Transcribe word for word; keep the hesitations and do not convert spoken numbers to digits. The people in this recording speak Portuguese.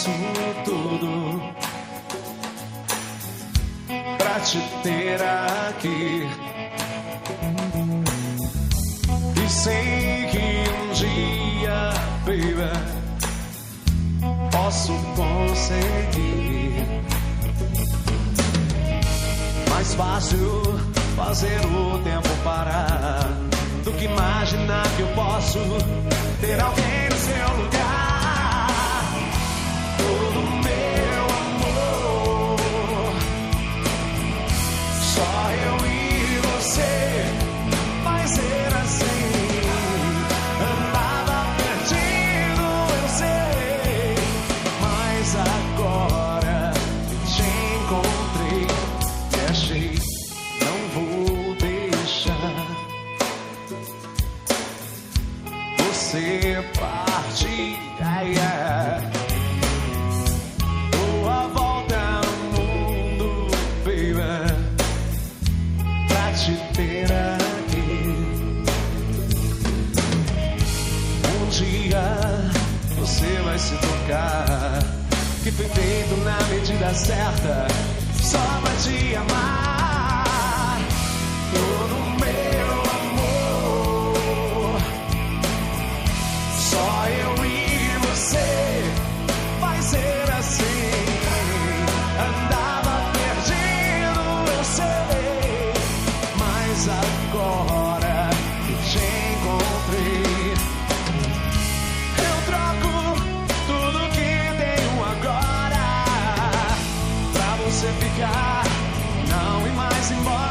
faço tudo pra te ter aqui. E sei que um dia, baby, posso conseguir. Mais fácil fazer o tempo parar do que imaginar que eu posso ter alguém no seu lugar. Todo meu amor, só eu e você, vai ser assim. Andava perdido, eu sei, mas agora te encontrei e achei. Não vou deixar você partir. Yeah, yeah. Dou a volta no mundo, baby, pra te ter aqui. Um dia você vai se tocar que foi feito na medida certa, só pra te amar. Todo meu amor, só eu e você, vai ser assim. Andava perdido, eu sei, mas agora que te encontrei, eu troco tudo que tenho agora pra você ficar, não ir mais embora.